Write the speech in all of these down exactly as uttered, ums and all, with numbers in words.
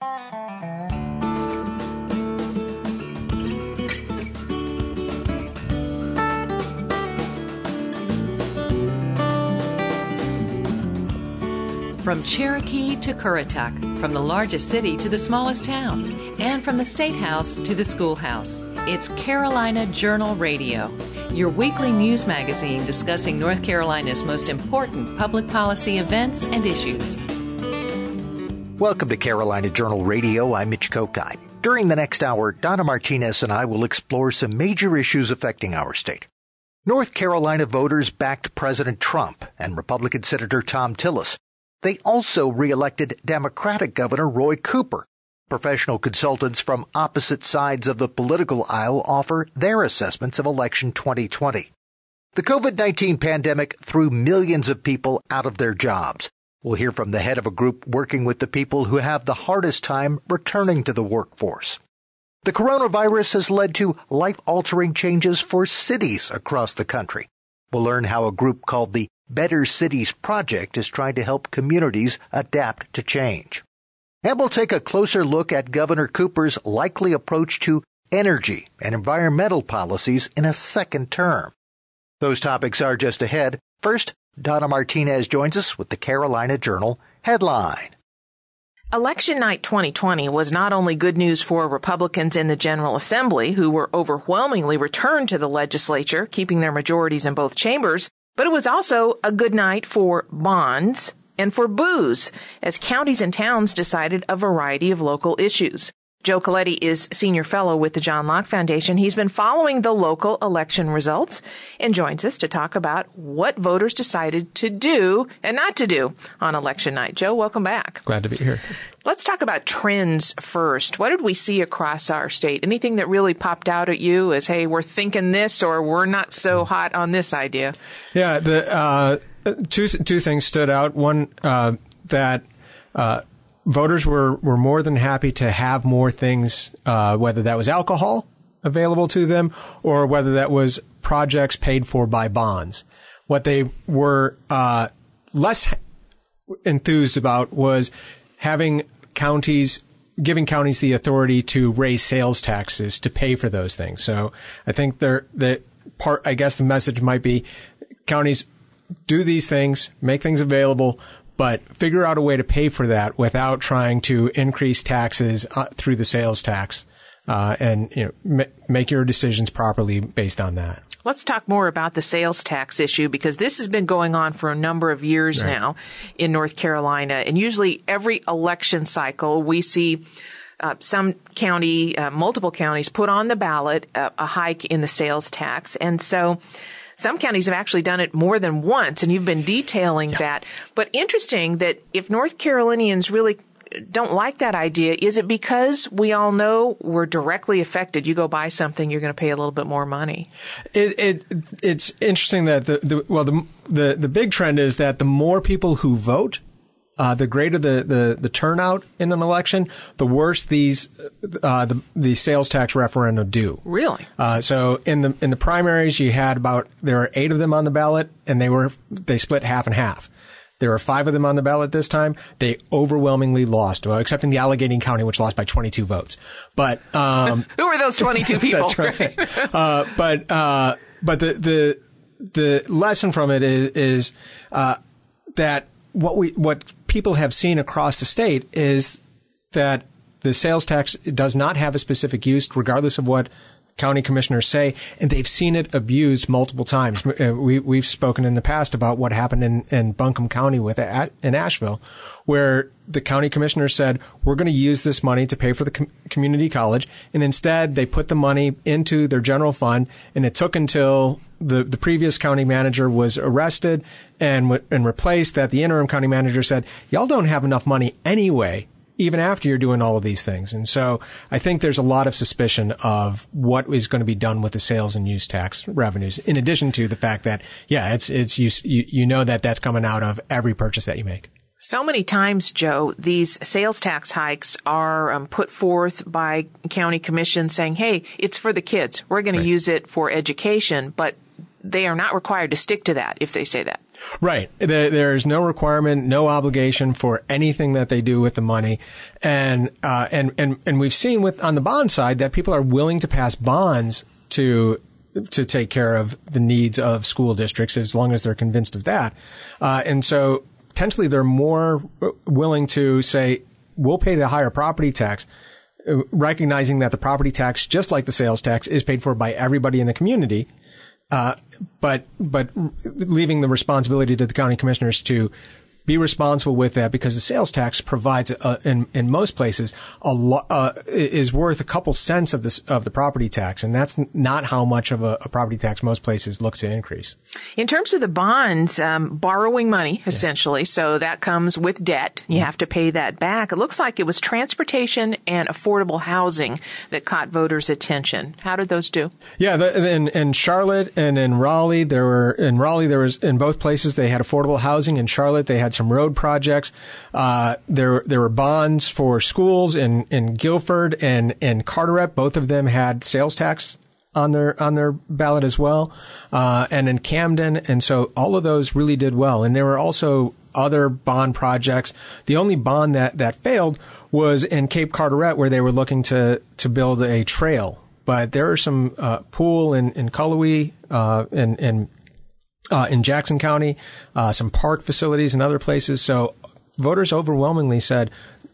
From Cherokee to Currituck, from the largest city to the smallest town, and from the State House to the schoolhouse, it's Carolina Journal Radio, your weekly news magazine discussing North Carolina's most important public policy events and issues. Welcome to Carolina Journal Radio. I'm Mitch Kokai. During the next hour, Donna Martinez and I will explore some major issues affecting our state. North Carolina voters backed President Trump and Republican Senator Thom Tillis. They also re-elected Democratic Governor Roy Cooper. Professional consultants from opposite sides of the political aisle offer their assessments of election twenty twenty. The covid nineteen pandemic threw millions of people out of their jobs. We'll hear from the head of a group working with the people who have the hardest time returning to the workforce. The coronavirus has led to life-altering changes for cities across the country. We'll learn how a group called the Better Cities Project is trying to help communities adapt to change. And we'll take a closer look at Governor Cooper's likely approach to energy and environmental policies in a second term. Those topics are just ahead. First, Donna Martinez joins us with the Carolina Journal headline. Election night twenty twenty was not only good news for Republicans in the General Assembly, who were overwhelmingly returned to the legislature, keeping their majorities in both chambers, but it was also a good night for bonds and for booze, as counties and towns decided a variety of local issues. Joe Coletti is senior fellow with the John Locke Foundation. He's been following the local election results and joins us to talk about what voters decided to do and not to do on election night. Joe, welcome back. Glad to be here. Let's talk about trends first. What did we see across our state? Anything that really popped out at you as, hey, we're thinking this or we're not so hot on this idea? Yeah, the uh, two two things stood out. One, uh, that uh, voters were, were more than happy to have more things, uh, whether that was alcohol available to them or whether that was projects paid for by bonds. What they were uh, less enthused about was having counties, giving counties the authority to raise sales taxes to pay for those things. So I think they're, the part, I guess the message might be counties do these things, make things available, but figure out a way to pay for that without trying to increase taxes uh, through the sales tax, uh, and, you know, m- make your decisions properly based on that. Let's talk more about the sales tax issue, because this has been going on for a number of years right. now in North Carolina. And usually every election cycle, we see uh, some county, uh, multiple counties put on the ballot uh, a hike in the sales tax. And so some counties have actually done it more than once, and you've been detailing yeah. that. But interesting that if North Carolinians really don't like that idea, is it because we all know we're directly affected? You go buy something, you're going to pay a little bit more money. It, it it's interesting that the, the well the, the the big trend is that the more people who vote, uh, the greater the, the the turnout in an election, the worse these uh, the the sales tax referendum do. Really? Uh, so in the in the primaries, you had about there were eight of them on the ballot, and they were they split half and half. There are five of them on the ballot this time. They overwhelmingly lost, well, except in the Allegheny County, which lost by twenty-two votes. But um, who are those twenty-two people? That's right. uh, but uh, but the the the lesson from it is, is uh, that what we what people have seen across the state is that the sales tax does not have a specific use, regardless of what county commissioners say, and they've seen it abused multiple times. We, we've spoken in the past about what happened in, in Buncombe County with in Asheville, where the county commissioner said, we're going to use this money to pay for the com- community college, and instead they put the money into their general fund, and it took until the, the previous county manager was arrested and, w- and replaced that the interim county manager said, y'all don't have enough money anyway, even after you're doing all of these things. And so I think there's a lot of suspicion of what is going to be done with the sales and use tax revenues, in addition to the fact that, yeah, it's, it's, you, you know that that's coming out of every purchase that you make. So many times, Joe, these sales tax hikes are um, put forth by county commissions saying, hey, it's for the kids. We're going right. to use it for education, but they are not required to stick to that if they say that. Right. There's no requirement, no obligation for anything that they do with the money. And, uh, and, and, and we've seen with, on the bond side that people are willing to pass bonds to, to take care of the needs of school districts as long as they're convinced of that. Uh, and so potentially they're more willing to say, we'll pay the higher property tax, recognizing that the property tax, just like the sales tax, is paid for by everybody in the community. Uh, but, but leaving the responsibility to the county commissioners to be responsible with that, because the sales tax provides, uh, in, in most places, a lot, uh, is worth a couple cents of this, of the property tax. And that's not how much of a, a property tax most places look to increase. In terms of the bonds, um, borrowing money, essentially. Yeah. So that comes with debt. You mm-hmm. have to pay that back. It looks like it was transportation and affordable housing that caught voters' attention. How did those do? Yeah. The, in, in Charlotte and in Raleigh, there were, in Raleigh, there was, in both places, they had affordable housing. In Charlotte, they had some road projects. Uh, there, there were bonds for schools in, in Guilford and, and Carteret. Both of them had sales tax on their, on their ballot as well. Uh, and in Camden. And so all of those really did well. And there were also other bond projects. The only bond that, that failed was in Cape Carteret, where they were looking to, to build a trail. But there are some, uh, pool in, in Cullowhee, uh, and, and, Uh, in Jackson County, uh, some park facilities and other places. So voters overwhelmingly said,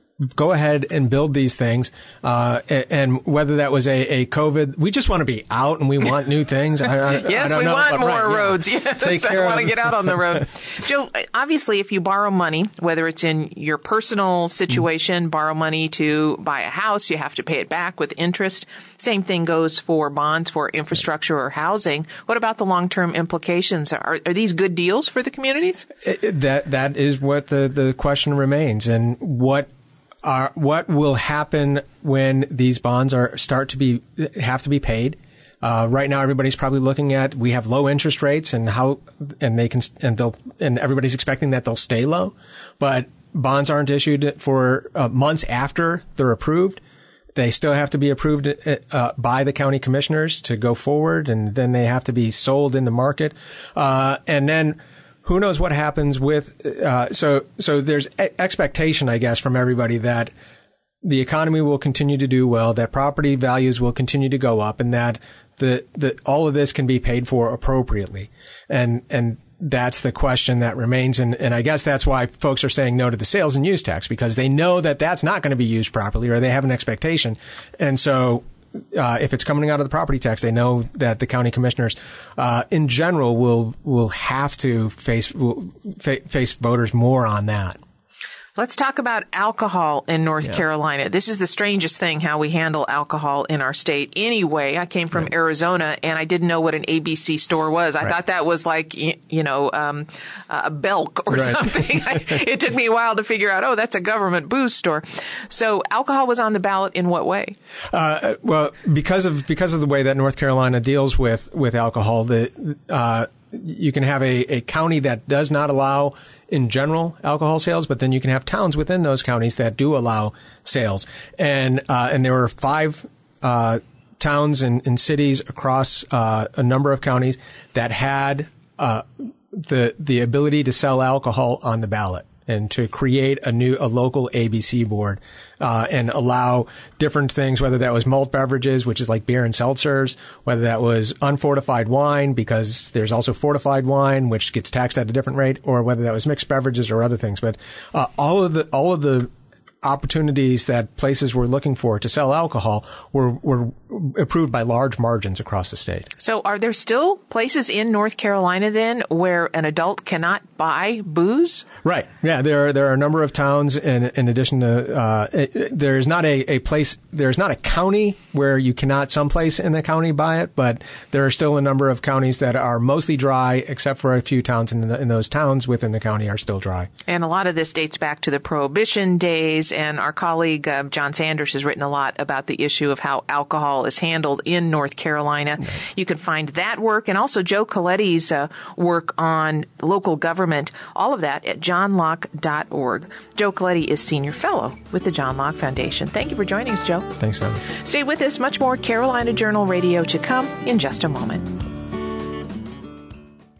go ahead and build these things. Uh, and whether that was a, a COVID, we just want to be out and we want new things. I, I, yes, I don't we know, want more right, roads. Yeah. Yes, Take I care want to of get out on the road. Joe, obviously, if you borrow money, whether it's in your personal situation, mm-hmm. borrow money to buy a house, you have to pay it back with interest. Same thing goes for bonds for infrastructure or housing. What about the long-term implications? Are, are these good deals for the communities? It, it, that that is what the, the question remains. And what are what will happen when these bonds are start to be have to be paid? Uh, right now, everybody's probably looking at we have low interest rates and how and they can and they'll and everybody's expecting that they'll stay low, but bonds aren't issued for uh, months after they're approved. They still have to be approved uh, by the county commissioners to go forward, and then they have to be sold in the market. Uh, and then who knows what happens with uh, so so there's e- expectation, I guess, from everybody that the economy will continue to do well, that property values will continue to go up, and that the the all of this can be paid for appropriately. And and that's the question that remains. And, and I guess that's why folks are saying no to the sales and use tax, because they know that that's not going to be used properly, or they have an expectation. And so, uh, if it's coming out of the property tax, they know that the county commissioners, uh, in general will, will have to face, will fa- face voters more on that. Let's talk about alcohol in North yeah. Carolina. This is the strangest thing, how we handle alcohol in our state. Anyway, I came from right. Arizona, and I didn't know what an A B C store was. I right. thought that was like, you know, um, a Belk or right. something. I, it took me a while to figure out, oh, that's a government booze store. So alcohol was on the ballot in what way? Uh, well, because of because of the way that North Carolina deals with, with alcohol, the uh you can have a, a county that does not allow, in general, alcohol sales, but then you can have towns within those counties that do allow sales. And uh, and there were five uh, towns and, and cities across uh, a number of counties that had uh, the the ability to sell alcohol on the ballot, and to create a new, a local A B C board, uh, and allow different things, whether that was malt beverages, which is like beer and seltzers, whether that was unfortified wine, because there's also fortified wine, which gets taxed at a different rate, or whether that was mixed beverages or other things. But, uh, all of the, all of the opportunities that places were looking for to sell alcohol were, were approved by large margins across the state. So are there still places in North Carolina then where an adult cannot buy booze? Right. Yeah. There are, there are a number of towns in, in addition to, uh, it, there's not a, a place, there's not a county where you cannot someplace in the county buy it, but there are still a number of counties that are mostly dry, except for a few towns in, the, in those towns within the county are still dry. And a lot of this dates back to the Prohibition days. And our colleague, uh, John Sanders, has written a lot about the issue of how alcohol is handled in North Carolina. Right. You can find that work and also Joe Coletti's uh, work on local government, all of that at john locke dot org. Joe Coletti is Senior Fellow with the John Locke Foundation. Thank you for joining us, Joe. Thanks, Sam. Stay with us. Much more Carolina Journal Radio to come in just a moment.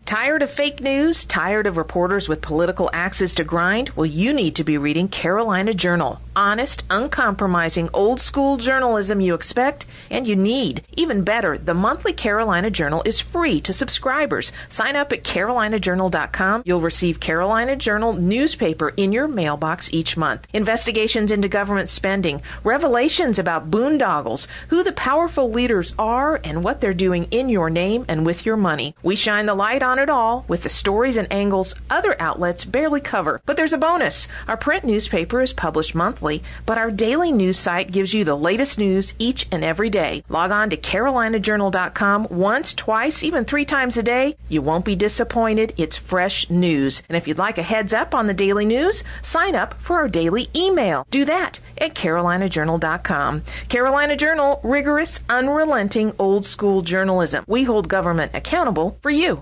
Tired of fake news? Tired of reporters with political axes to grind? Well, you need to be reading Carolina Journal. Honest, uncompromising, old-school journalism you expect and you need. Even better, the monthly Carolina Journal is free to subscribers. Sign up at carolina journal dot com. You'll receive Carolina Journal newspaper in your mailbox each month. Investigations into government spending, revelations about boondoggles, who the powerful leaders are, and what they're doing in your name and with your money. We shine the light on it all with the stories and angles other outlets barely cover. But there's a bonus. Our print newspaper is published monthly, but our daily news site gives you the latest news each and every day. Log on to carolina journal dot com once, twice, even three times a day. You won't be disappointed. It's fresh news. And if you'd like a heads up on the daily news, sign up for our daily email. Do that at carolina journal dot com. Carolina Journal, rigorous, unrelenting, old-school journalism. We hold government accountable for you.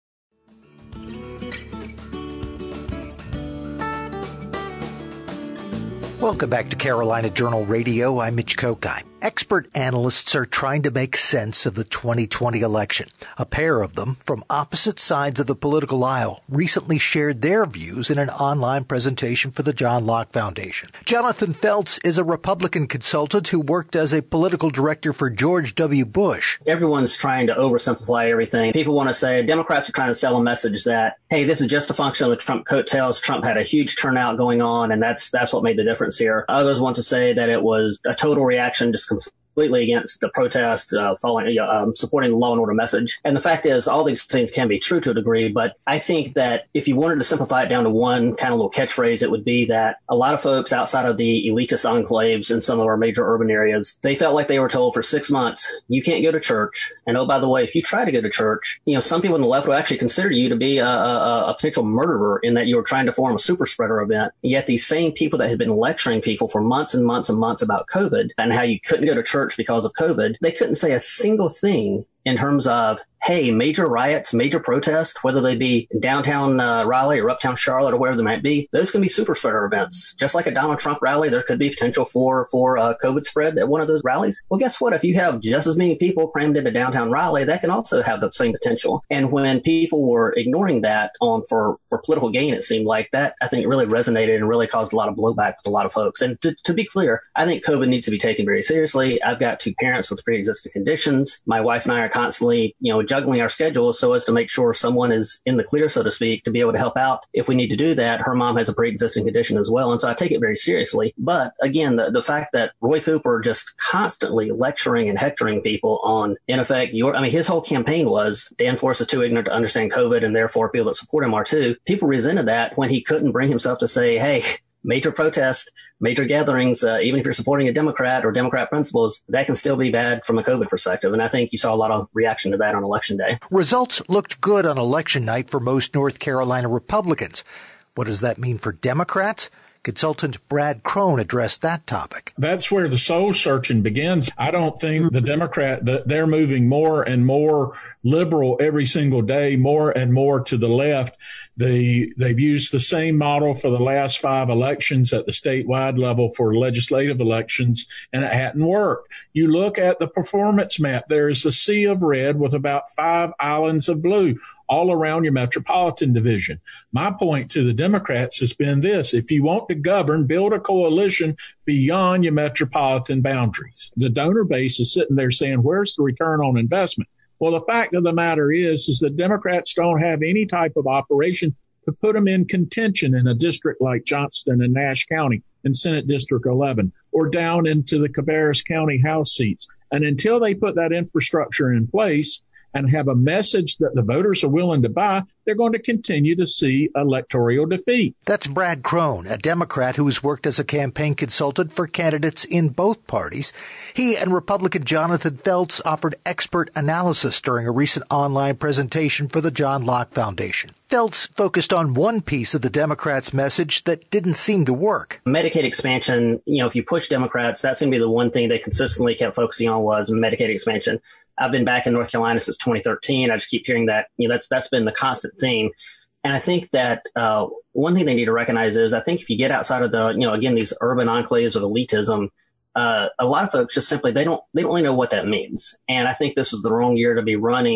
Welcome back to Carolina Journal Radio. I'm Mitch Kokai. Expert analysts are trying to make sense of the twenty twenty election. A pair of them from opposite sides of the political aisle recently shared their views in an online presentation for the John Locke Foundation. Jonathan Felts is a Republican consultant who worked as a political director for George W. Bush. Everyone's trying to oversimplify everything. People want to say Democrats are trying to sell a message that, hey, this is just a function of the Trump coattails. Trump had a huge turnout going on, and that's that's what made the difference here. Others want to say that it was a total reaction, just completely against the protest, uh, following, uh, um, supporting the law and order message. And the fact is, all these things can be true to a degree, but I think that if you wanted to simplify it down to one kind of little catchphrase, it would be that a lot of folks outside of the elitist enclaves in some of our major urban areas, they felt like they were told for six months, you can't go to church. And oh, by the way, if you try to go to church, you know, some people on the left will actually consider you to be a, a, a potential murderer in that you were trying to form a super spreader event. Yet these same people that had been lecturing people for months and months and months about COVID and how you couldn't go to church because of COVID, they couldn't say a single thing in terms of, hey, major riots, major protests, whether they be in downtown uh, Raleigh or uptown Charlotte or wherever they might be, those can be super spreader events. Just like a Donald Trump rally, there could be potential for for uh, COVID spread at one of those rallies. Well, guess what? If you have just as many people crammed into downtown Raleigh, that can also have the same potential. And when people were ignoring that on for, for political gain, it seemed like that, I think it really resonated and really caused a lot of blowback with a lot of folks. And to, to be clear, I think COVID needs to be taken very seriously. I've got two parents with pre-existing conditions. My wife and I are constantly, you know, juggling our schedules so as to make sure someone is in the clear, so to speak, to be able to help out if we need to do that. Her mom has a pre-existing condition as well, and so I take it very seriously. But again, the, the fact that Roy Cooper just constantly lecturing and hectoring people on, in effect, your, I mean, his whole campaign was Dan Force is too ignorant to understand COVID, and therefore people that support him are too. People resented that when he couldn't bring himself to say, hey, major protest, major gatherings, uh, even if you're supporting a Democrat or Democrat principles, that can still be bad from a COVID perspective. And I think you saw a lot of reaction to that on Election Day. Results looked good on election night for most North Carolina Republicans. What does that mean for Democrats? Consultant Brad Crone addressed that topic. That's where the soul searching begins. I don't think the Democrat, that they're moving more and more liberal every single day, more and more to the left. They, they've used the same model for the last five elections at the statewide level for legislative elections, and it hadn't worked. You look at the performance map, there is a sea of red with about five islands of blue all around your metropolitan division. My point to the Democrats has been this: if you want to govern, build a coalition beyond your metropolitan boundaries. The donor base is sitting there saying, where's the return on investment? Well, the fact of the matter is, is that Democrats don't have any type of operation to put them in contention in a district like Johnston and Nash County in Senate District eleven, or down into the Cabarrus County House seats. And until they put that infrastructure in place and have a message that the voters are willing to buy, they're going to continue to see electoral defeat. That's Brad Crone, a Democrat who has worked as a campaign consultant for candidates in both parties. He and Republican Jonathan Felts offered expert analysis during a recent online presentation for the John Locke Foundation. Felts focused on one piece of the Democrats' message that didn't seem to work. Medicaid expansion, you know, if you push Democrats, that seemed to be the one thing they consistently kept focusing on was Medicaid expansion. I've been back in North Carolina since twenty thirteen. I just keep hearing that, you know, that's, that's been the constant theme. And I think that, uh, one thing they need to recognize is I think if you get outside of the, you know, again, these urban enclaves of elitism, uh, a lot of folks just simply, they don't, they don't really know what that means. And I think this was the wrong year to be running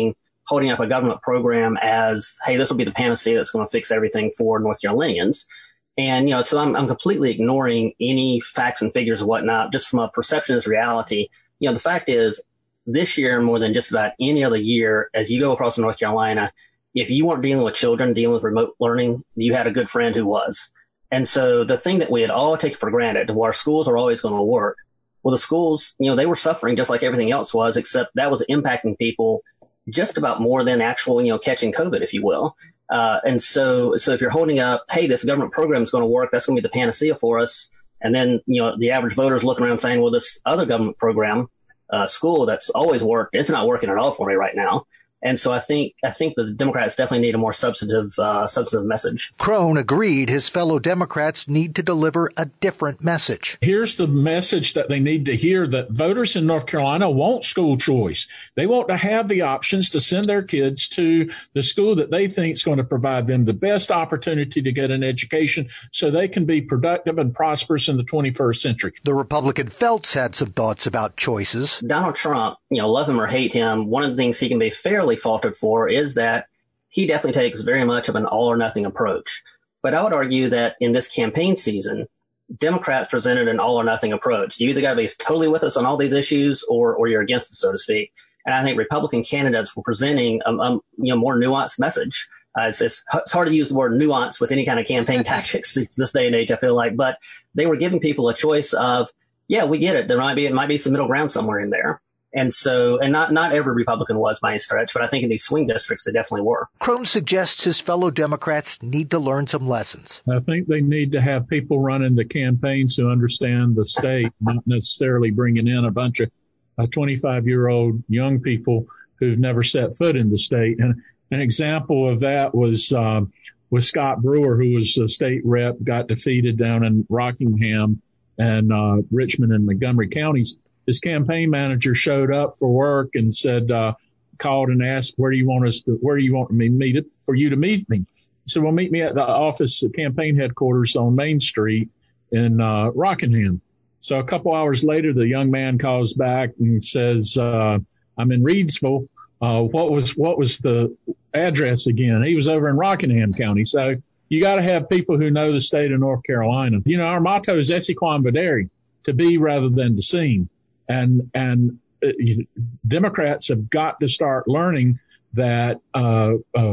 holding up a government program as, hey, this will be the panacea that's going to fix everything for North Carolinians. And, you know, so I'm, I'm completely ignoring any facts and figures and whatnot, just from a perception as reality. You know, the fact is, this year, more than just about any other year, as you go across North Carolina, if you weren't dealing with children, dealing with remote learning, you had a good friend who was. And so the thing that we had all taken for granted, well, our schools are always going to work. Well, the schools, you know, they were suffering just like everything else was, except that was impacting people just about more than actual, you know, catching COVID, if you will. Uh, and so, so if you're holding up, hey, this government program is going to work, that's going to be the panacea for us. And then, you know, the average voter is looking around saying, well, this other government program, uh, school that's always worked, it's not working at all for me right now. And so I think I think the Democrats definitely need a more substantive uh, substantive message. Crone agreed his fellow Democrats need to deliver a different message. Here's the message that they need to hear, that voters in North Carolina want school choice. They want to have the options to send their kids to the school that they think is going to provide them the best opportunity to get an education so they can be productive and prosperous in the twenty-first century. The Republican Felts had some thoughts about choices. Donald Trump, you know, love him or hate him, one of the things he can be fairly faulted for is that he definitely takes very much of an all or nothing approach. But I would argue that in this campaign season, Democrats presented an all or nothing approach. You either got to be totally with us on all these issues or, or you're against us, so to speak. And I think Republican candidates were presenting a, a you know, more nuanced message. Uh, it's, it's, it's hard to use the word nuance with any kind of campaign tactics this, this day and age, I feel like. But they were giving people a choice of, yeah, we get it. There might be, it might be some middle ground somewhere in there. And so, and not, not every Republican was by any stretch, but I think in these swing districts, they definitely were. Crone suggests his fellow Democrats need to learn some lessons. I think they need to have people running the campaigns who understand the state, not necessarily bringing in a bunch of uh, twenty-five-year-old young people who've never set foot in the state. And an example of that was, um, with Scott Brewer, who was a state rep, got defeated down in Rockingham and uh, Richmond and Montgomery counties. His campaign manager showed up for work and said, uh, called and asked, where do you want us to, where do you want me to meet it for you to meet me? He said, well, meet me at the office, the campaign headquarters on Main Street in, uh, Rockingham. So a couple hours later, the young man calls back and says, uh, I'm in Reidsville. Uh, what was, what was the address again? He was over in Rockingham County. So you got to have people who know the state of North Carolina. You know, our motto is esse quam videri, to be rather than to seem. And, and uh, Democrats have got to start learning that uh, uh,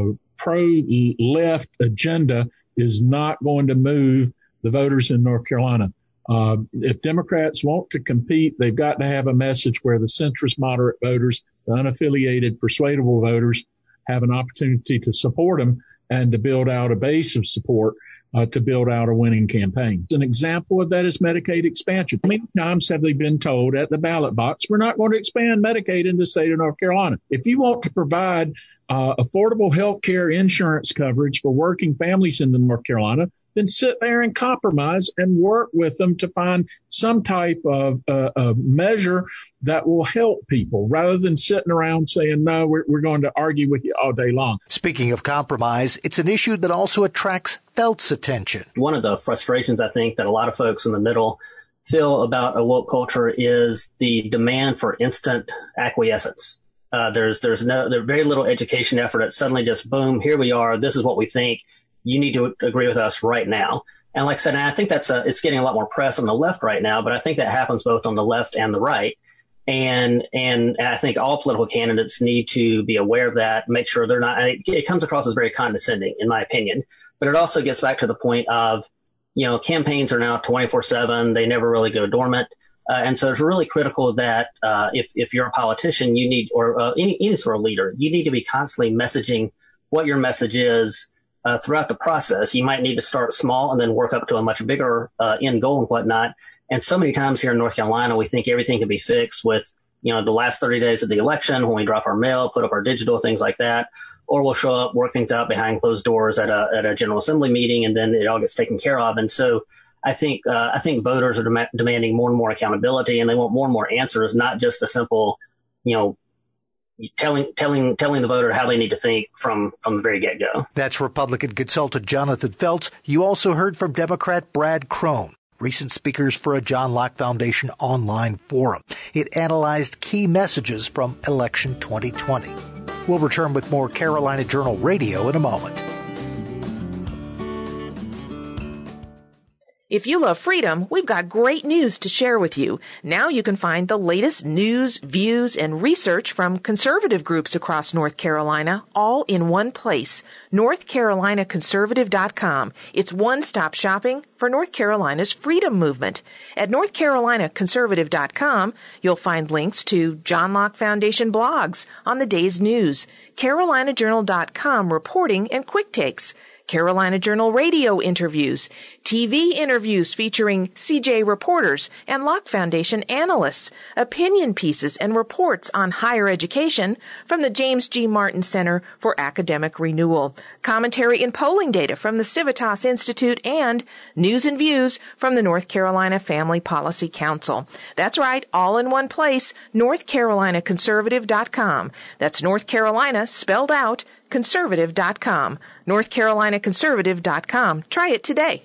pro-left agenda is not going to move the voters in North Carolina. Uh, if Democrats want to compete, they've got to have a message where the centrist moderate voters, the unaffiliated persuadable voters have an opportunity to support them and to build out a base of support. Uh, to build out a winning campaign. An example of that is Medicaid expansion. How many times have they been told at the ballot box, we're not going to expand Medicaid in the state of North Carolina? If you want to provide uh, affordable health care insurance coverage for working families in North Carolina, then sit there and compromise and work with them to find some type of uh, a measure that will help people rather than sitting around saying, no, we're, we're going to argue with you all day long. Speaking of compromise, it's an issue that also attracts Felt's attention. One of the frustrations I think that a lot of folks in the middle feel about a woke culture is the demand for instant acquiescence. Uh, there's there's no there's very little education effort. It's suddenly just boom, here we are. This is what we think. You need to agree with us right now. And like I said, and I think that's a, it's getting a lot more press on the left right now, but I think that happens both on the left and the right. And, and, and I think all political candidates need to be aware of that, make sure they're not, it, it comes across as very condescending, in my opinion, but it also gets back to the point of, you know, campaigns are now twenty-four seven. They never really go dormant. Uh, and so it's really critical that, uh, if, if you're a politician, you need, or uh, any, any sort of leader, you need to be constantly messaging what your message is. Uh, throughout the process, you might need to start small and then work up to a much bigger uh, end goal and whatnot. And so many times here in North Carolina, we think everything can be fixed with, you know, the last thirty days of the election when we drop our mail, put up our digital, things like that, or we'll show up, work things out behind closed doors at a at a General Assembly meeting, and then it all gets taken care of. And so I think uh, I think voters are dem- demanding more and more accountability, and they want more and more answers, not just a simple, you know, telling telling telling the voter how they need to think from from the very get-go. That's Republican consultant Jonathan Felts. You also heard from Democrat Brad Crone, recent speakers for a John Locke Foundation online forum. It analyzed key messages from election twenty twenty. We'll return with more Carolina Journal Radio in a moment. If you love freedom, we've got great news to share with you. Now you can find the latest news, views, and research from conservative groups across North Carolina, all in one place. North Carolina Conservative dot com. It's one-stop shopping for North Carolina's freedom movement. At North Carolina Conservative dot com, you'll find links to John Locke Foundation blogs on the day's news, Carolina Journal dot com reporting and quick takes, Carolina Journal radio interviews, T V interviews featuring C J reporters and Locke Foundation analysts, opinion pieces and reports on higher education from the James G. Martin Center for Academic Renewal, commentary and polling data from the Civitas Institute, and news and views from the North Carolina Family Policy Council. That's right, all in one place, North Carolina Conservative dot com. That's North Carolina spelled out, Conservative dot com. North Carolina Conservative dot com. Try it today.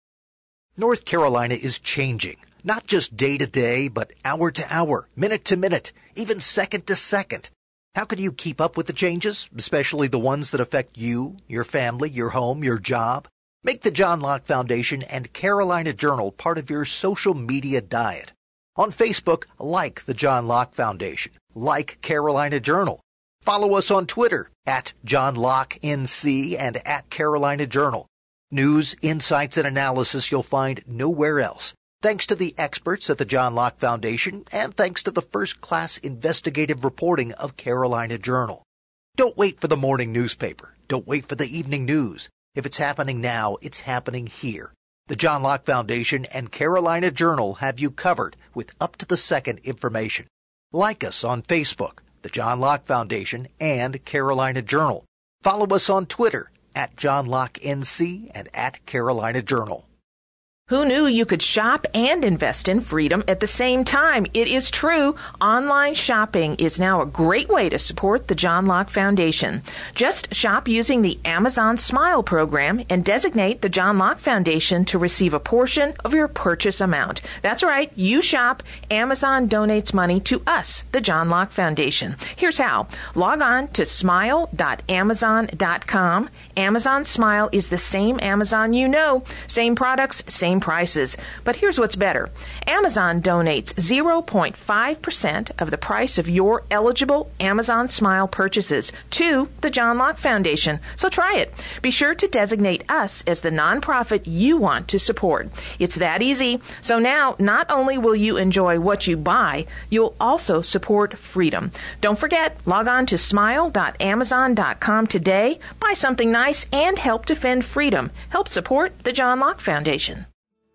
North Carolina is changing, not just day to day, but hour to hour, minute to minute, even second to second. How can you keep up with the changes, especially the ones that affect you, your family, your home, your job? Make the John Locke Foundation and Carolina Journal part of your social media diet. On Facebook, like the John Locke Foundation, like Carolina Journal. Follow us on Twitter at John Locke N C and at Carolina Journal. News, insights, and analysis you'll find nowhere else. Thanks to the experts at the John Locke Foundation and thanks to the first-class investigative reporting of Carolina Journal. Don't wait for the morning newspaper. Don't wait for the evening news. If it's happening now, it's happening here. The John Locke Foundation and Carolina Journal have you covered with up-to-the-second information. Like us on Facebook, the John Locke Foundation and Carolina Journal. Follow us on Twitter at John Locke N C and at Carolina Journal. Who knew you could shop and invest in freedom at the same time? It is true. Online shopping is now a great way to support the John Locke Foundation. Just shop using the Amazon Smile program and designate the John Locke Foundation to receive a portion of your purchase amount. That's right. You shop. Amazon donates money to us, the John Locke Foundation. Here's how. Log on to smile dot amazon dot com. Amazon Smile is the same Amazon you know. Same products, same prices. But here's what's better. Amazon donates zero point five percent of the price of your eligible Amazon Smile purchases to the John Locke Foundation. So try it. Be sure to designate us as the nonprofit you want to support. It's that easy. So now, not only will you enjoy what you buy, you'll also support freedom. Don't forget, log on to smile dot amazon dot com today, buy something nice, and help defend freedom. Help support the John Locke Foundation.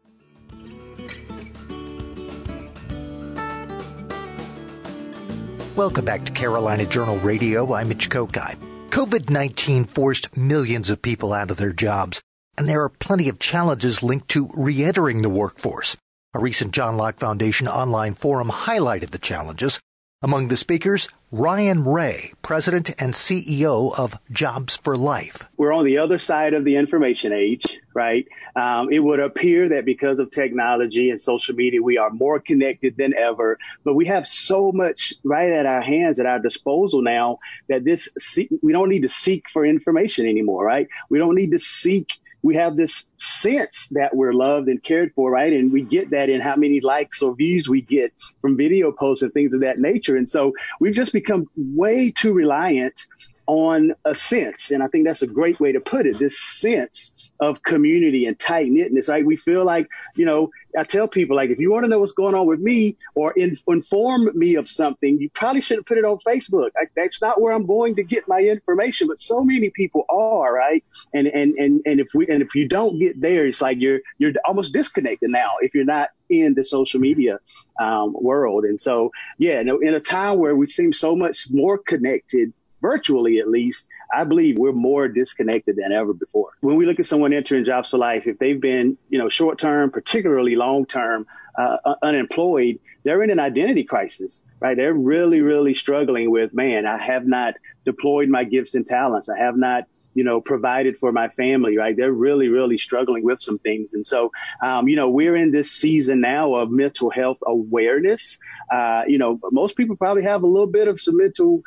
Welcome back to Carolina Journal Radio. I'm Mitch Kokai. COVID nineteen forced millions of people out of their jobs, and there are plenty of challenges linked to re-entering the workforce. A recent John Locke Foundation online forum highlighted the challenges. Among the speakers, Ryan Ray, President and C E O of Jobs for Life. We're on the other side of the information age, right? Um, it would appear that because of technology and social media, we are more connected than ever. But we have so much right at our hands, at our disposal now, that this we don't need to seek for information anymore, right? We don't need to seek. We have this sense that we're loved and cared for, right? And we get that in how many likes or views we get from video posts and things of that nature. And so we've just become way too reliant on a sense. And I think that's a great way to put it, this sense of community and tight-knitness, right? We feel like, you know, I tell people, like, if you want to know what's going on with me or in, inform me of something, you probably shouldn't put it on Facebook. Like, that's not where I'm going to get my information, but so many people are, right? And, and, and, and if we, and if you don't get there, it's like you're, you're almost disconnected now if you're not in the social media um, world. And so, yeah, in a time where we seem so much more connected, virtually at least, I believe we're more disconnected than ever before. When we look at someone entering Jobs for Life, if they've been, you know, short-term, particularly long-term, uh, unemployed, they're in an identity crisis, right? They're really, really struggling with, man, I have not deployed my gifts and talents. I have not, you know, provided for my family, right? They're really, really struggling with some things. And so, um, you know, we're in this season now of mental health awareness. Uh, you know, most people probably have a little bit of some mental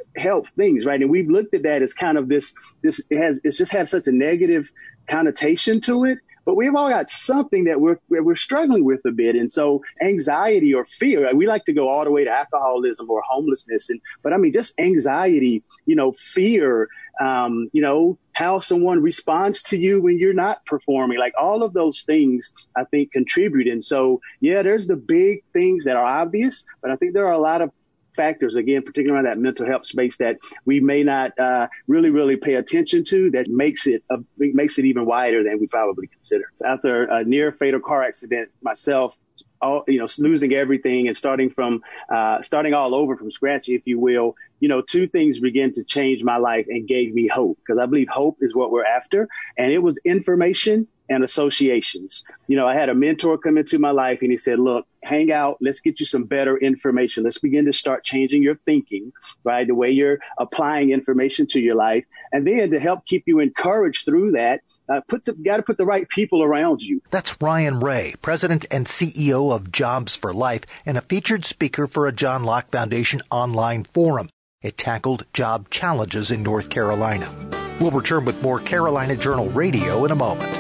health things, right? And we've looked at that as kind of this, this it has, it's just had such a negative connotation to it. But we've all got something that we're we're struggling with a bit. And so anxiety or fear, we like to go all the way to alcoholism or homelessness. And but I mean, just anxiety, you know, fear, um, you know, how someone responds to you when you're not performing, like all of those things, I think, contribute. And so, yeah, there's the big things that are obvious, but I think there are a lot of factors, again, particularly around that mental health space that we may not uh, really, really pay attention to that makes it uh, makes it even wider than we probably consider. After a near fatal car accident myself, all, you know, losing everything and starting from uh, starting all over from scratch, if you will, you know, two things began to change my life and gave me hope, because I believe hope is what we're after. And it was information and associations. You know, I had a mentor come into my life and he said, look, hang out. Let's get you some better information. Let's begin to start changing your thinking, right? The way you're applying information to your life. And then to help keep you encouraged through that, uh, put the, got to put the right people around you. That's Ryan Ray, president and C E O of Jobs for Life and a featured speaker for a John Locke Foundation online forum. It tackled job challenges in North Carolina. We'll return with more Carolina Journal Radio in a moment.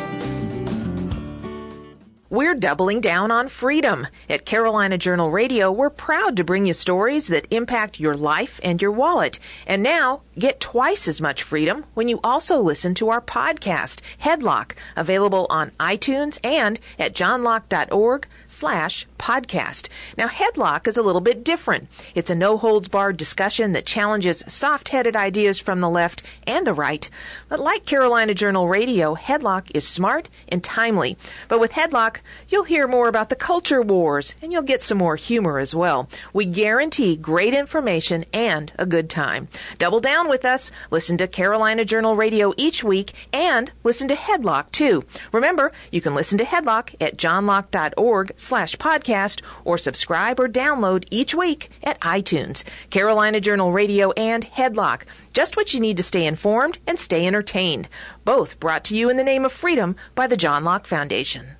We're doubling down on freedom. At Carolina Journal Radio, we're proud to bring you stories that impact your life and your wallet. And now, get twice as much freedom when you also listen to our podcast, Headlock, available on iTunes and at johnlocke.org slash podcast. Now, Headlock is a little bit different. It's a no-holds-barred discussion that challenges soft-headed ideas from the left and the right. But like Carolina Journal Radio, Headlock is smart and timely. But with Headlock, you'll hear more about the culture wars, and you'll get some more humor as well. We guarantee great information and a good time. Double down with us. Listen to Carolina Journal Radio each week, and listen to Headlock, too. Remember, you can listen to Headlock at johnlocke.org slash podcast, or subscribe or download each week at iTunes. Carolina Journal Radio and Headlock. Just what you need to stay informed and stay entertained. Both brought to you in the name of freedom by the John Locke Foundation.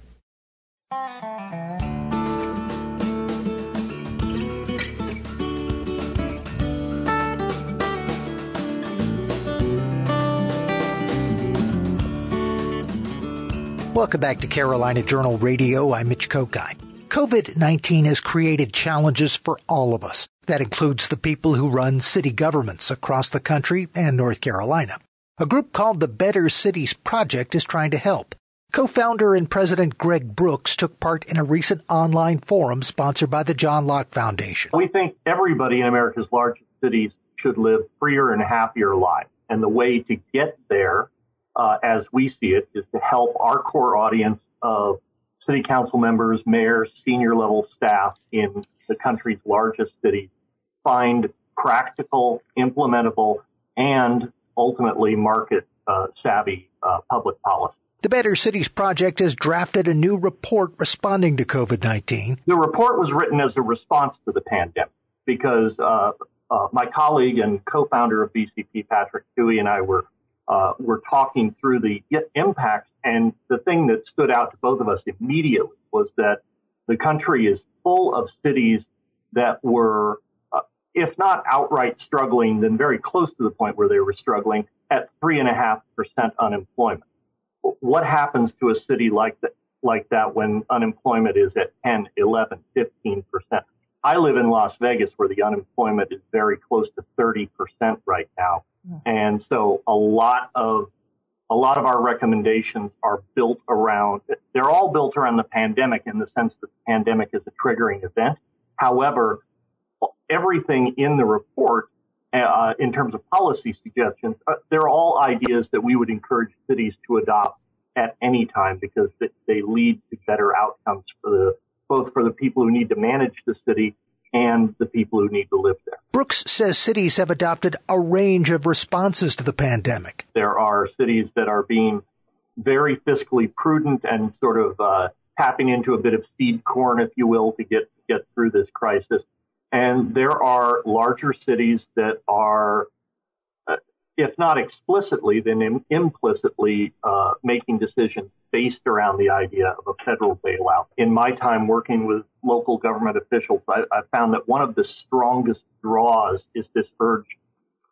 Welcome back to Carolina Journal Radio. I'm Mitch Kokai. COVID nineteen has created challenges for all of us. That includes the people who run city governments across the country and North Carolina. A group called the Better Cities Project is trying to help. Co-founder and President Greg Brooks took part in a recent online forum sponsored by the John Locke Foundation. We think everybody in America's largest cities should live freer and happier lives. And the way to get there, uh, as we see it, is to help our core audience of city council members, mayors, senior level staff in the country's largest cities find practical, implementable, and ultimately market uh, savvy uh, public policy. The Better Cities Project has drafted a new report responding to COVID nineteen. The report was written as a response to the pandemic because uh, uh, my colleague and co-founder of B C P, Patrick Tuohy, and I were uh, were talking through the impacts. And the thing that stood out to both of us immediately was that the country is full of cities that were, uh, if not outright struggling, then very close to the point where they were struggling at three and a half percent unemployment. What happens to a city like that, like that when unemployment is at ten, eleven, fifteen percent? I live in Las Vegas where the unemployment is very close to thirty percent right now. And so a lot of, a lot of our recommendations are built around, they're all built around the pandemic in the sense that the pandemic is a triggering event. However, everything in the report Uh, in terms of policy suggestions, uh, they're all ideas that we would encourage cities to adopt at any time because they, they lead to better outcomes for the, both for the people who need to manage the city and the people who need to live there. Brooks says cities have adopted a range of responses to the pandemic. There are cities that are being very fiscally prudent and sort of uh, tapping into a bit of seed corn, if you will, to get get through this crisis. And there are larger cities that are, uh, if not explicitly, then im- implicitly uh, making decisions based around the idea of a federal bailout. In my time working with local government officials, I, I found that one of the strongest draws is this urge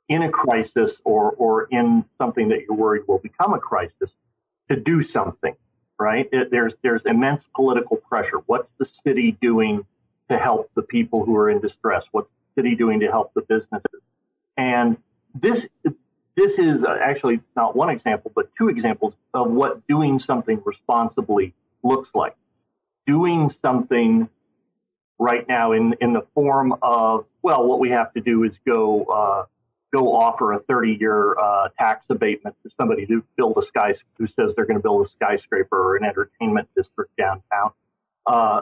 in a crisis or, or in something that you're worried will become a crisis to do something, right? It, there's, there's immense political pressure. What's the city doing to help the people who are in distress? What's the city doing to help the businesses? And this, this is actually not one example, but two examples of what doing something responsibly looks like. Doing something right now in, in the form of, well, what we have to do is go, uh, go offer a thirty-year uh, tax abatement to somebody to build a sky who says they're going to build a skyscraper or an entertainment district downtown. Uh,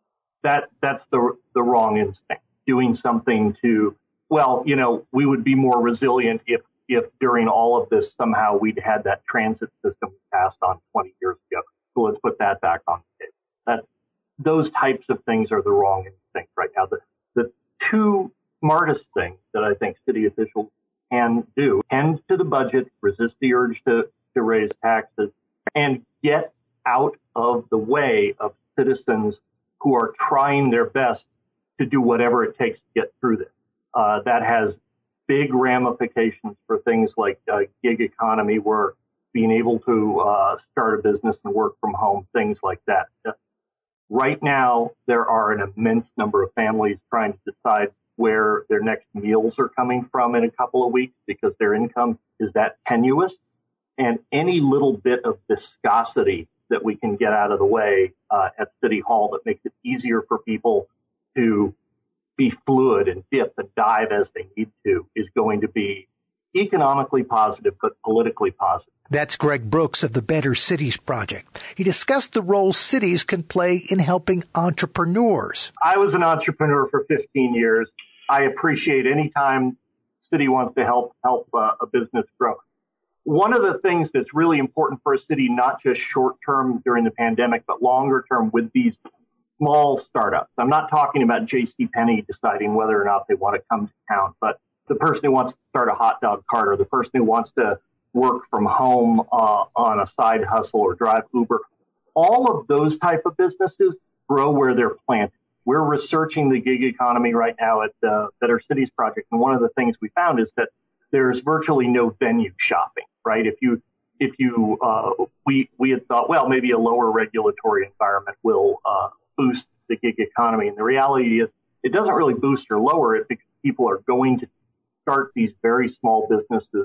that that's the the wrong instinct. Doing something to, well, you know, we would be more resilient if if during all of this somehow we'd had that transit system passed on twenty years ago. So let's put that back on the table. That those types of things are the wrong instinct right now. The the two smartest thing that I think city officials can do, tend to the budget, resist the urge to, to raise taxes, and get out of the way of citizens who are trying their best to do whatever it takes to get through this. Uh, that has big ramifications for things like uh, gig economy work, being able to uh, start a business and work from home, things like that. Uh, right now, there are an immense number of families trying to decide where their next meals are coming from in a couple of weeks because their income is that tenuous. And any little bit of viscosity that we can get out of the way uh, at City Hall that makes it easier for people to be fluid and dip and dive as they need to is going to be economically positive, but politically positive. That's Greg Brooks of the Better Cities Project. He discussed the role cities can play in helping entrepreneurs. I was an entrepreneur for fifteen years. I appreciate any time city wants to help help uh, a business grow. One of the things that's really important for a city, not just short term during the pandemic, but longer term with these small startups. I'm not talking about JCPenney deciding whether or not they want to come to town, but the person who wants to start a hot dog cart or the person who wants to work from home uh, on a side hustle or drive Uber. All of those type of businesses grow where they're planted. We're researching the gig economy right now at the Better Cities Project, and one of the things we found is that there's virtually no venue shopping, right? If you, if you, uh, we we had thought, well, maybe a lower regulatory environment will uh, boost the gig economy, and the reality is it doesn't really boost or lower it because people are going to start these very small businesses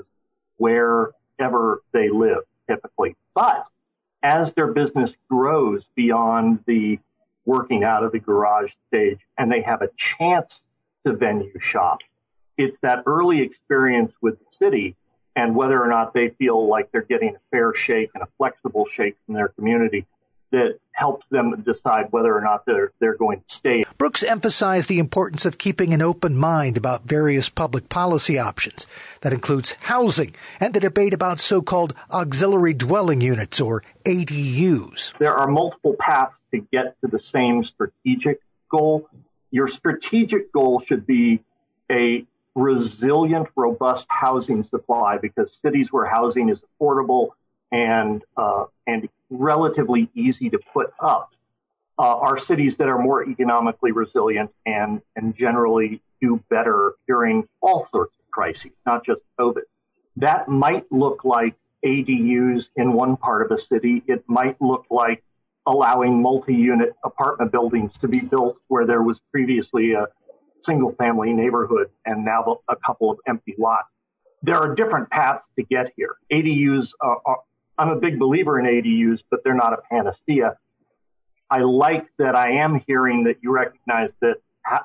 wherever they live, typically. But as their business grows beyond the working out of the garage stage and they have a chance to venue shop, it's that early experience with the city and whether or not they feel like they're getting a fair shake and a flexible shake from their community that helps them decide whether or not they're they're going to stay. Brooks emphasized the importance of keeping an open mind about various public policy options. That includes housing and the debate about so-called auxiliary dwelling units, or A D Us. There are multiple paths to get to the same strategic goal. Your strategic goal should be a resilient, robust housing supply, because cities where housing is affordable and uh, and relatively easy to put up uh, are cities that are more economically resilient and and generally do better during all sorts of crises, not just COVID. That might look like A D Us in one part of a city. It might look like allowing multi-unit apartment buildings to be built where there was previously a single-family neighborhood and now a couple of empty lots. There are different paths to get here. A D Us are, are I'm a big believer in A D Us, but they're not a panacea. I like that I am hearing that you recognize that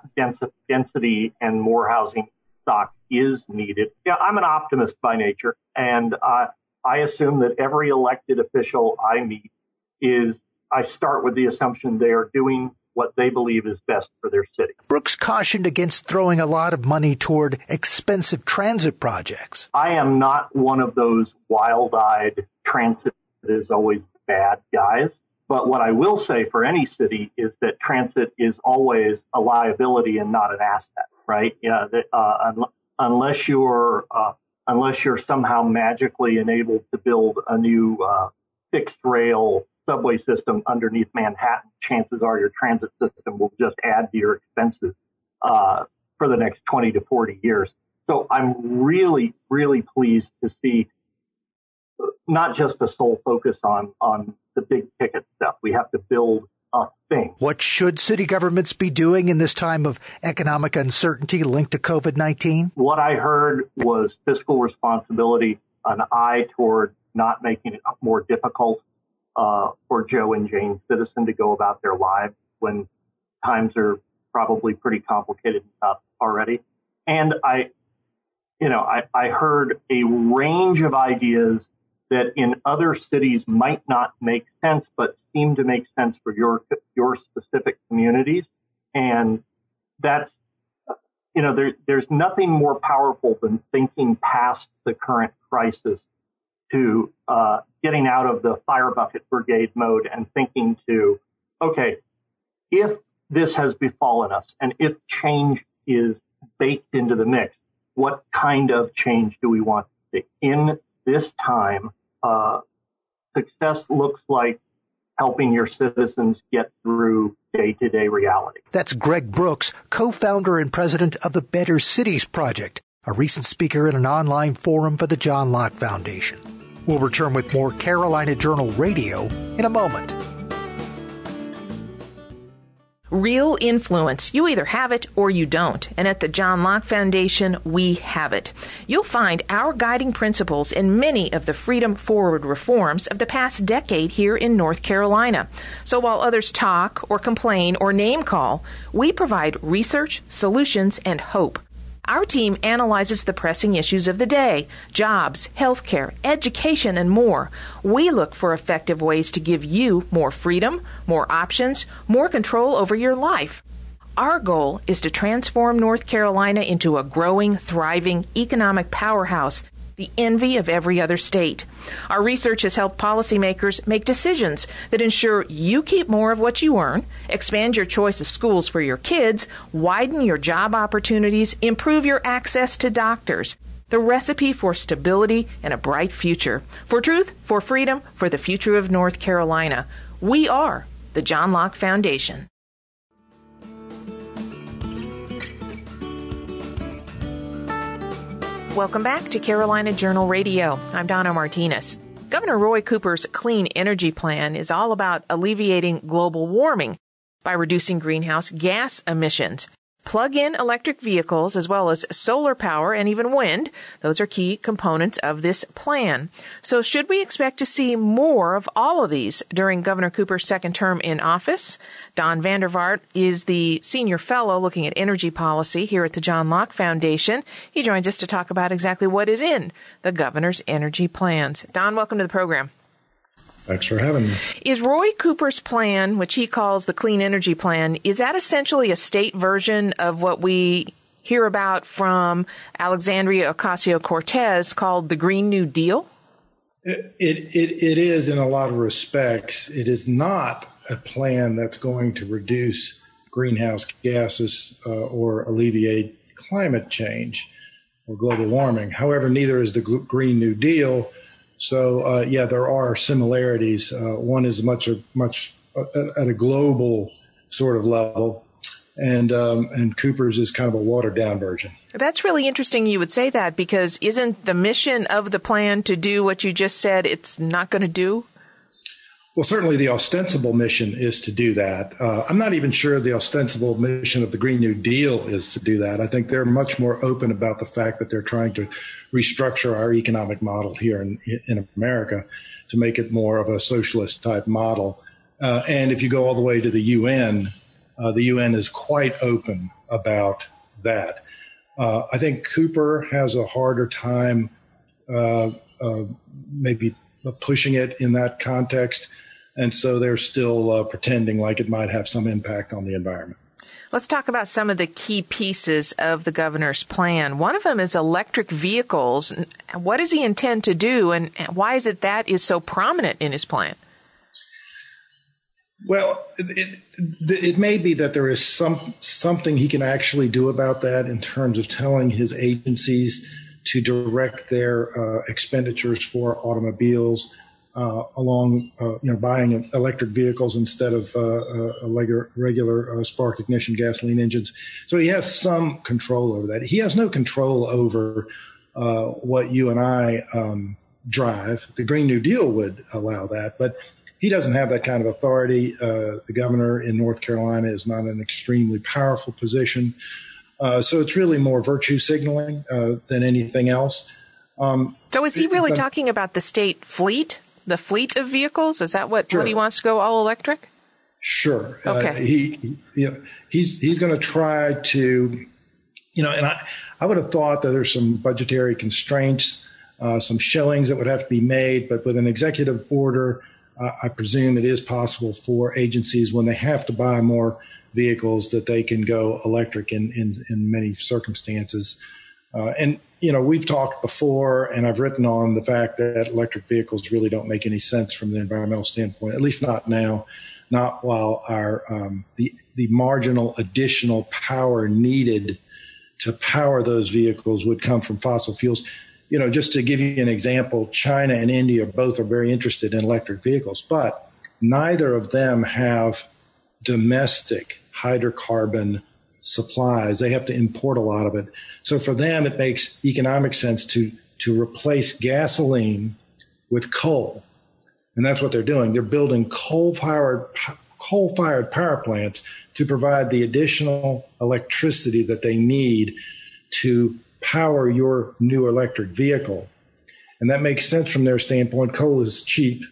density and more housing stock is needed. Yeah, I'm an optimist by nature, and uh, I assume that every elected official I meet is, I start with the assumption they are doing what they believe is best for their city. Brooks cautioned against throwing a lot of money toward expensive transit projects. I am not one of those wild-eyed transit is always bad guys. But what I will say for any city is that transit is always a liability and not an asset, right? Yeah, that, uh, un- unless you're uh, unless you're somehow magically enabled to build a new uh, fixed rail subway system underneath Manhattan, chances are your transit system will just add to your expenses uh, for the next twenty to forty years. So I'm really, really pleased to see not just a sole focus on, on the big ticket stuff. We have to build a thing. What should city governments be doing in this time of economic uncertainty linked to COVID nineteen? What I heard was fiscal responsibility, an eye toward not making it more difficult uh, for Joe and Jane Citizen to go about their lives when times are probably pretty complicated and tough already. And I, you know, I, I heard a range of ideas that in other cities might not make sense, but seem to make sense for your your specific communities. And that's, you know, there, there's nothing more powerful than thinking past the current crisis to uh, getting out of the fire bucket brigade mode and thinking to, okay, if this has befallen us and if change is baked into the mix, what kind of change do we want to see? In this time, uh, success looks like helping your citizens get through day-to-day reality. That's Greg Brooks, co-founder and president of the Better Cities Project, a recent speaker at an online forum for the John Locke Foundation. We'll return with more Carolina Journal Radio in a moment. Real influence. You either have it or you don't. And at the John Locke Foundation, we have it. You'll find our guiding principles in many of the Freedom Forward reforms of the past decade here in North Carolina. So while others talk or complain or name call, we provide research, solutions, and hope. Our team analyzes the pressing issues of the day, jobs, healthcare, education, and more. We look for effective ways to give you more freedom, more options, more control over your life. Our goal is to transform North Carolina into a growing, thriving economic powerhouse, the envy of every other state. Our research has helped policymakers make decisions that ensure you keep more of what you earn, expand your choice of schools for your kids, widen your job opportunities, improve your access to doctors. The recipe for stability and a bright future. For truth, for freedom, for the future of North Carolina. We are the John Locke Foundation. Welcome back to Carolina Journal Radio. I'm Donna Martinez. Governor Roy Cooper's Clean Energy Plan is all about alleviating global warming by reducing greenhouse gas emissions. Plug-in electric vehicles as well as solar power and even wind, those are key components of this plan. So should we expect to see more of all of these during Governor Cooper's second term in office? Don Vandervaart is the senior fellow looking at energy policy here at the John Locke Foundation. He joins us to talk about exactly what is in the governor's energy plans. Don, welcome to the program. Thanks for having me. Is Roy Cooper's plan, which he calls the Clean Energy Plan, is that essentially a state version of what we hear about from Alexandria Ocasio-Cortez called the Green New Deal? It, it, it, it is in a lot of respects. It is not a plan that's going to reduce greenhouse gases uh, or alleviate climate change or global warming. However, neither is the Green New Deal. So, uh, yeah, there are similarities. Uh, one is much, much uh, at a global sort of level, and um, and Cooper's is kind of a watered-down version. That's really interesting you would say that, because isn't the mission of the plan to do what you just said it's not going to do? Well, certainly the ostensible mission is to do that. Uh, I'm not even sure the ostensible mission of the Green New Deal is to do that. I think they're much more open about the fact that they're trying to restructure our economic model here in, in America to make it more of a socialist type model. Uh, and if you go all the way to the U N, uh, the U N is quite open about that. Uh, I think Cooper has a harder time uh, uh, maybe pushing it in that context. And so they're still uh, pretending like it might have some impact on the environment. Let's talk about some of the key pieces of the governor's plan. One of them is electric vehicles. What does he intend to do, and why is it that is so prominent in his plan? Well, it, it, it may be that there is some something he can actually do about that in terms of telling his agencies to direct their uh, expenditures for automobiles uh, along, uh, you know, buying electric vehicles instead of uh, uh, regular, regular uh, spark ignition gasoline engines. So he has some control over that. He has no control over uh, what you and I um, drive. The Green New Deal would allow that, but he doesn't have that kind of authority. Uh, the governor in North Carolina is not an extremely powerful position. Uh, so it's really more virtue signaling uh, than anything else. Um, so is he really talking about the state fleet, the fleet of vehicles? Is that what, sure. what he wants to go all electric? Sure. Okay. Uh, he, he you know, he's he's going to try to, you know, and I, I would have thought that there's some budgetary constraints, uh, some showings that would have to be made, but with an executive order, uh, I presume it is possible for agencies when they have to buy more vehicles that they can go electric in, in, in many circumstances. Uh, and, you know, we've talked before, and I've written on the fact that electric vehicles really don't make any sense from the environmental standpoint, at least not now, not while our um, the, the marginal additional power needed to power those vehicles would come from fossil fuels. You know, just to give you an example, China and India both are very interested in electric vehicles, but neither of them have domestic hydrocarbon supplies. They have to import a lot of it. So for them, it makes economic sense to, to replace gasoline with coal. And that's what they're doing. They're building coal-fired, coal-fired power plants to provide the additional electricity that they need to power your new electric vehicle. And that makes sense from their standpoint. Coal is cheap,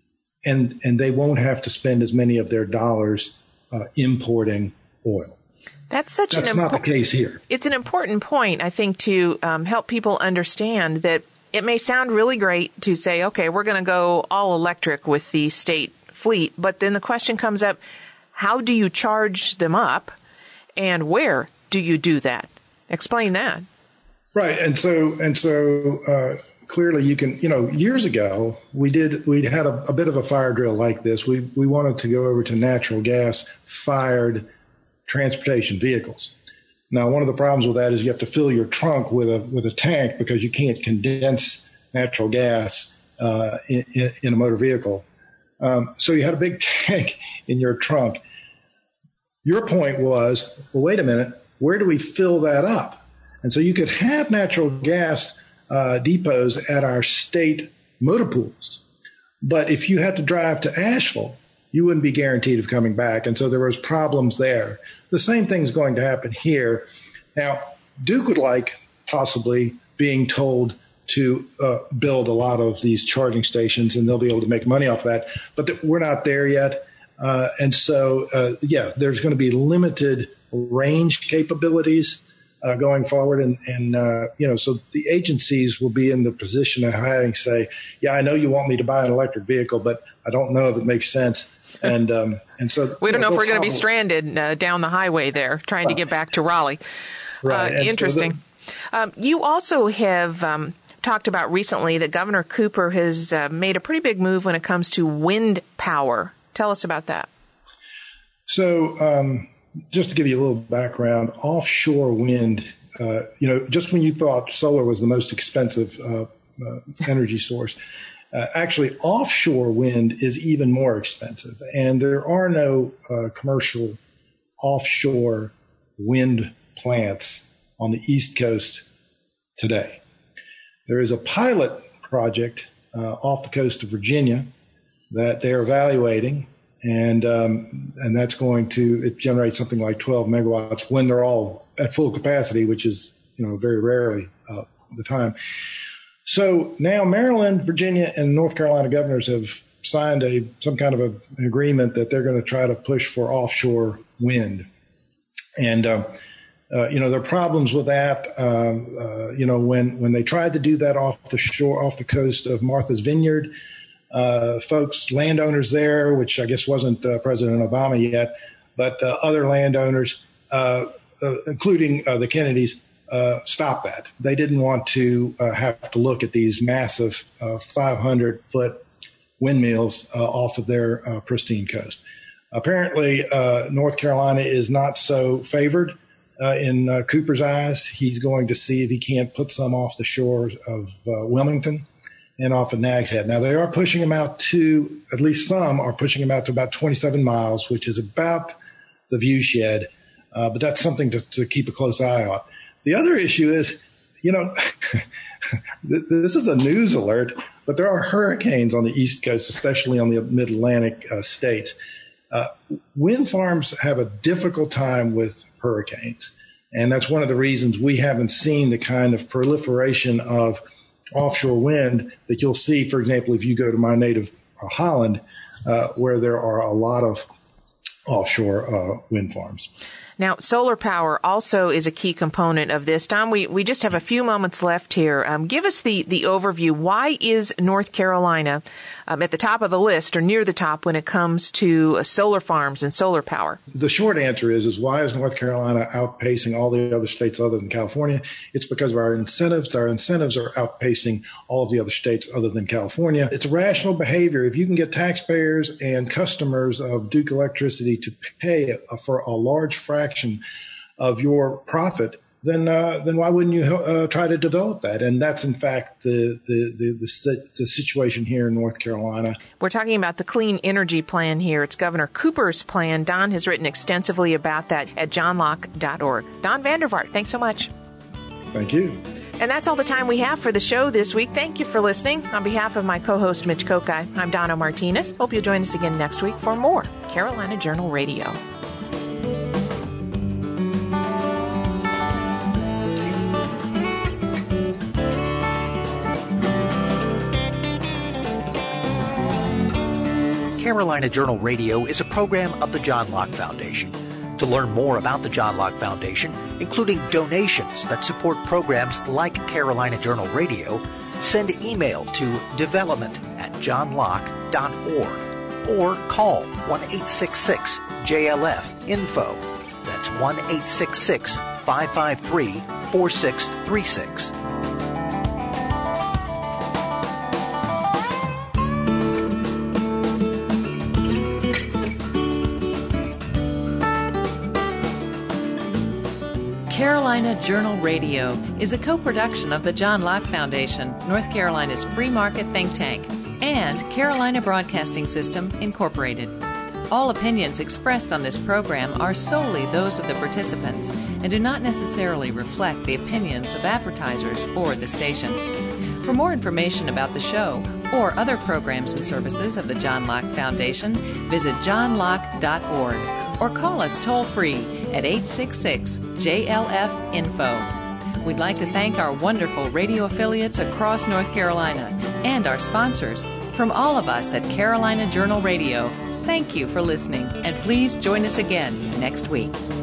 and, and they won't have to spend as many of their dollars uh, importing oil. That's such That's an not the case here. It's an important point, I think, to um, help people understand that it may sound really great to say, okay, we're going to go all electric with the state fleet, but then the question comes up, how do you charge them up, and where do you do that? Explain that. Right, and so and so uh, clearly you can, you know, years ago we did we had a, a bit of a fire drill like this. We we wanted to go over to natural gas fired transportation vehicles. Now, one of the problems with that is you have to fill your trunk with a with a tank because you can't condense natural gas uh, in, in, in a motor vehicle. Um, so you had a big tank in your trunk. Your point was, well, wait a minute, where do we fill that up? And so you could have natural gas uh, depots at our state motor pools. But if you had to drive to Asheville, you wouldn't be guaranteed of coming back. And so there was problems there. The same thing's going to happen here. Now, Duke would like possibly being told to uh, build a lot of these charging stations, and they'll be able to make money off of that. But th- we're not there yet. Uh, and so, uh, yeah, there's going to be limited range capabilities uh, going forward. And, and uh, you know, so the agencies will be in the position of having to say, yeah, I know you want me to buy an electric vehicle, but I don't know if it makes sense. And um, and so we don't know, know if we're going to be probably, stranded uh, down the highway there trying right. to get back to Raleigh. Right. Uh, interesting. So the, um, you also have um, talked about recently that Governor Cooper has uh, made a pretty big move when it comes to wind power. Tell us about that. So um, just to give you a little background, offshore wind, uh, you know, just when you thought solar was the most expensive uh, uh, energy source, Uh, actually, offshore wind is even more expensive, and there are no uh, commercial offshore wind plants on the East Coast today. There is a pilot project uh, off the coast of Virginia that they're evaluating, and um, and that's going to it generates something like twelve megawatts when they're all at full capacity, which is you know very rarely uh, the time. So now Maryland, Virginia, and North Carolina governors have signed a some kind of a, an agreement that they're going to try to push for offshore wind. And, uh, uh, you know, there are problems with that. Um, uh, you know, when, when they tried to do that off the shore, off the coast of Martha's Vineyard, uh, folks, landowners there, which I guess wasn't uh, President Obama yet, but uh, other landowners, uh, uh, including uh, the Kennedys, Uh, stop that. They didn't want to uh, have to look at these massive uh, five hundred foot windmills uh, off of their uh, pristine coast. Apparently, uh, North Carolina is not so favored uh, in uh, Cooper's eyes. He's going to see if he can't put some off the shores of uh, Wilmington and off of Nags Head. Now, they are pushing them out to, at least some are pushing them out to about twenty-seven miles, which is about the viewshed, uh, but that's something to, to keep a close eye on. The other issue is, you know, this is a news alert, but there are hurricanes on the East Coast, especially on the mid-Atlantic uh, states. Uh, wind farms have a difficult time with hurricanes, and that's one of the reasons we haven't seen the kind of proliferation of offshore wind that you'll see, for example, if you go to my native uh, Holland, uh, where there are a lot of offshore uh, wind farms. Now, solar power also is a key component of this. Tom, we, we just have a few moments left here. Um, give us the, the overview. Why is North Carolina um, at the top of the list or near the top when it comes to uh, solar farms and solar power? The short answer is, is why is North Carolina outpacing all the other states other than California? It's because of our incentives. Our incentives are outpacing all of the other states other than California. It's rational behavior. If you can get taxpayers and customers of Duke Electricity to pay for a large fraction of your profit, then uh, then why wouldn't you uh, try to develop that? And that's in fact the the, the the the situation here in North Carolina. We're talking about the Clean Energy Plan here. It's Governor Cooper's plan. Don has written extensively about that at john locke dot org. Don Vandervaart, thanks so much. Thank you. And that's all the time we have for the show this week. Thank you for listening. On behalf of my co-host Mitch Kokai, I'm Donna Martinez. Hope you'll join us again next week for more Carolina Journal Radio. Carolina Journal Radio is a program of the John Locke Foundation. To learn more about the John Locke Foundation, including donations that support programs like Carolina Journal Radio, send email to development at john locke dot org or call one eight six six J L F info. That's one eight six six, five five three, four six three six. Carolina Journal Radio is a co-production of the John Locke Foundation, North Carolina's free market think tank, and Carolina Broadcasting System, Incorporated. All opinions expressed on this program are solely those of the participants and do not necessarily reflect the opinions of advertisers or the station. For more information about the show or other programs and services of the John Locke Foundation, visit john locke dot org or call us toll-free at eight six six J L F info. We'd like to thank our wonderful radio affiliates across North Carolina and our sponsors. From all of us at Carolina Journal Radio, thank you for listening, and please join us again next week.